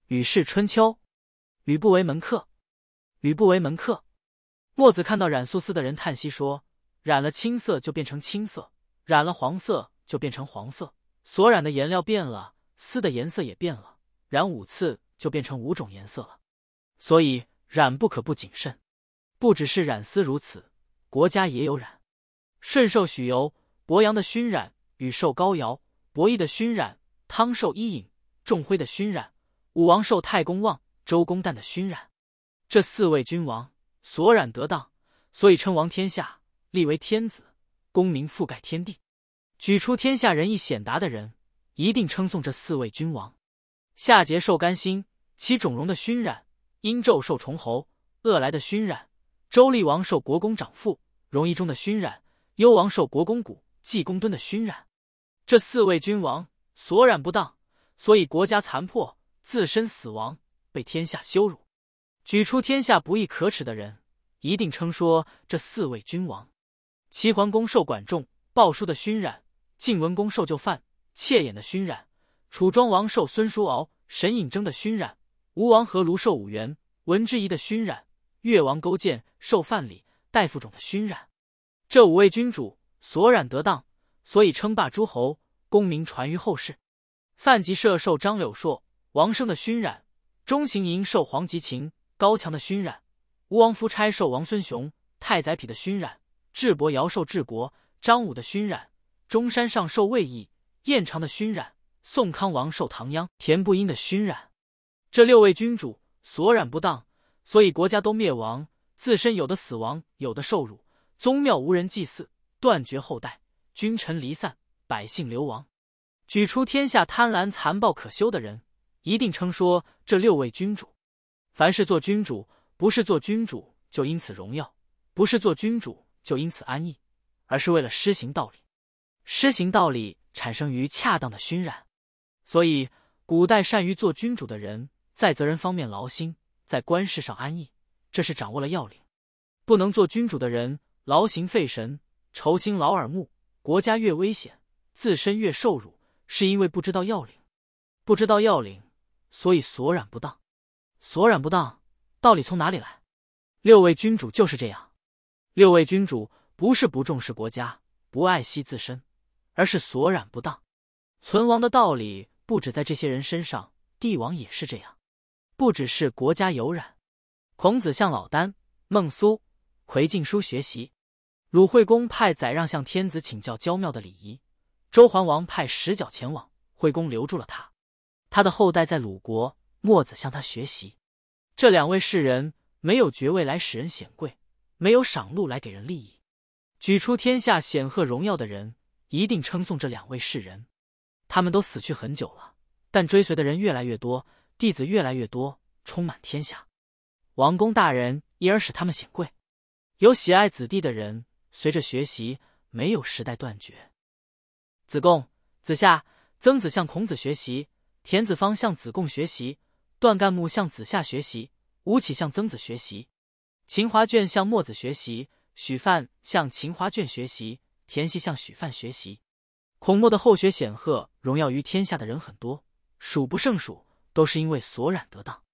吕氏春秋。吕不为门客，吕不为门客。墨子看到染素丝的人叹息说：染了青色就变成青色，染了黄色就变成黄色，所染的颜料变了，丝的颜色也变了，染5次就变成5种颜色了。所以染不可不谨慎。不只是染丝如此，国家也有染。舜受许由、伯阳的熏染，禹受高尧、伯益的熏染，汤受伊尹、仲辉的熏染，武王受太公望、周公旦的熏染。这4位君王所染得当，所以称王天下，立为天子，功名覆盖天地。举出天下仁义显达的人，一定称颂这4位君王。夏桀受甘心、其种戎的熏染，殷纣受崇侯、恶来的熏染，周厉王受国公长父、荣夷中的熏染，幽王受国公谷、季公敦的熏染。这4位君王所染不当，所以国家残破，自身死亡，被天下羞辱。举出天下不义可耻的人，一定称说这4位君王。齐桓公受管仲、鲍叔的熏染，晋文公受就范、妾衍的熏染，楚庄王受孙叔敖、沈尹征的熏染，吴王阖庐受武元、文之仪的熏染，越王勾践受范蠡、戴父种的熏染。这5位君主所染得当，所以称霸诸侯，功名传于后世。范吉射受张柳硕、王生的熏染，钟行营受黄吉秦、高强的熏染，吴王夫差受王孙雄、太宰匹的熏染，智伯尧受治国、张武的熏染，中山上受魏义、燕长的熏染，宋康王受唐鞅、田不英的熏染。这6位君主所染不当，所以国家都灭亡，自身有的死亡，有的受辱，宗庙无人祭祀，断绝后代，君臣离散，百姓流亡。举出天下贪婪残暴可羞的人，一定称说这6位君主。凡是做君主，不是做君主就因此荣耀，不是做君主就因此安逸，而是为了施行道理。施行道理产生于恰当的熏染。所以古代善于做君主的人，在责任方面劳心，在官事上安逸，这是掌握了要领。不能做君主的人，劳形费神，愁心劳耳目，国家越危险，自身越受辱，是因为不知道要领。不知道要领，所以所染不当。所染不当，道理从哪里来？6位君主就是这样。6位君主不是不重视国家，不爱惜自身，而是所染不当。存亡的道理不止在这些人身上，帝王也是这样。不只是国家有染。孔子向老聃、孟苏、魁进书学习，鲁惠公派宰让向天子请教郊庙的礼仪，周桓王派使角前往，惠公留住了他。他的后代在鲁国，墨子向他学习。这2位士人没有爵位来使人显贵，没有赏禄来给人利益。举出天下显赫荣耀的人，一定称颂这2位士人。他们都死去很久了，但追随的人越来越多，弟子越来越多，充满天下。王公大人因而使他们显贵。有喜爱子弟的人，随着学习，没有时代断绝。子贡、子夏、曾子向孔子学习，田子方向子贡学习，段干木向子夏学习，吴起向曾子学习，秦华卷向墨子学习，许范向秦华卷学习，田系向许范学习。孔墨的后学显赫，荣耀于天下的人很多，数不胜数，都是因为所染得当。